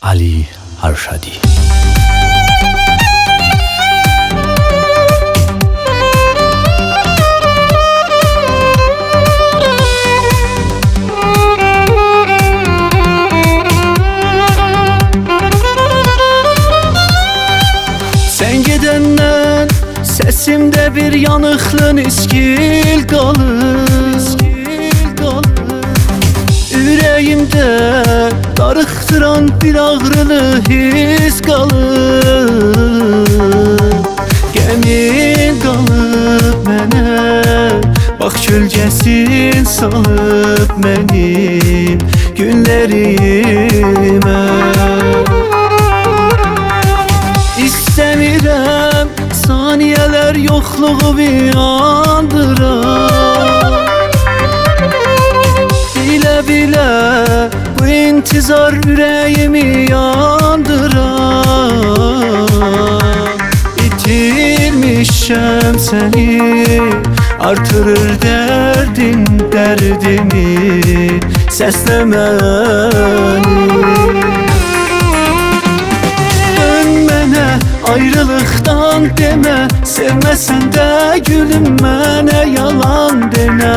Ali Harshadi. Sen gedenden sesimde bir yanıklığın iskil kalır. Yüreğimde darıktıran bir ağrılı his kalır. Gəmin kalıp mənə, bak gölgesin salıp mənim günlerime. İstəmirəm saniyeler yokluğu bir andırar. Bile bu intizar yüreğimi yandırar. İtirmişəm seni, artırır derdin derdimi, səsləməni. Dön mənə, ayrılıqdan demə, sevməsən də gülüm mənə yalan denə.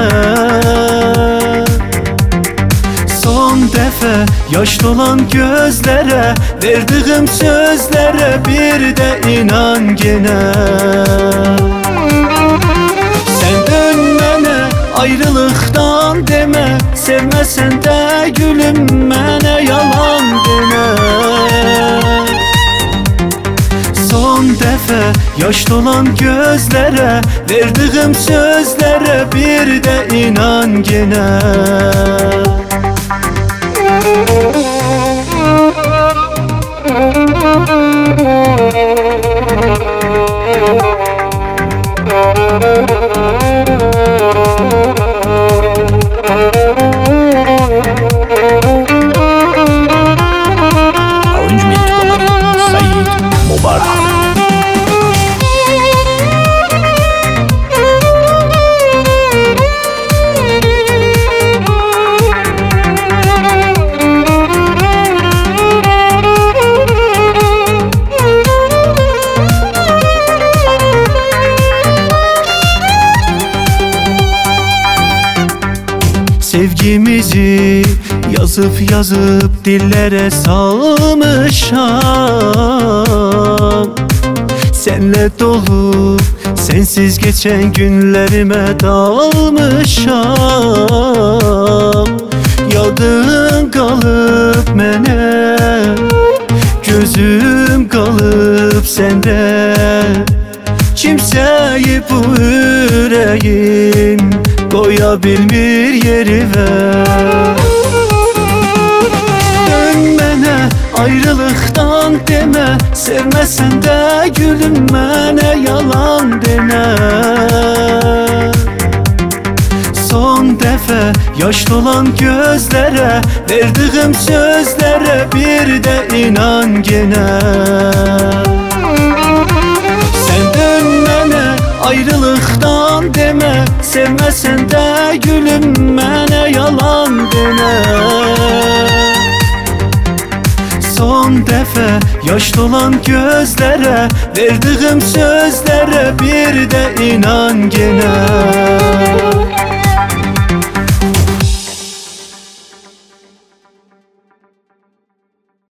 Son dəfə yaş dolan gözlərə, verdiğim sözlərə bir də inan genə. Sən dön mənə, ayrılıqdan demə, sevməsən də gülüm mənə yalan denə. Son dəfə yaş dolan gözlərə, verdiğim sözlərə bir də inan genə. Arrangement by Saeed Mubarak. Sevgimizi yazıp dillere salmışam. Senle dolu, sensiz geçen günlerime dalmışam. Yadın kalıp mene, gözüm kalıp sende. Kimseyi bu yüreğim koya bilmir yerime. Dön mənə, ayrılıqdan demə, sevməsən də gülüm mənə yalan denə. Son dəfə yaş dolan gözlərə, verdiğim sözlərə bir də inan genə. Sən dön mənə, ayrılıqdan demə, sevməsən də gülüm mənə yalan denə. Son dəfə yaş dolan gözlərə, verdiğim sözlərə bir də inan genə.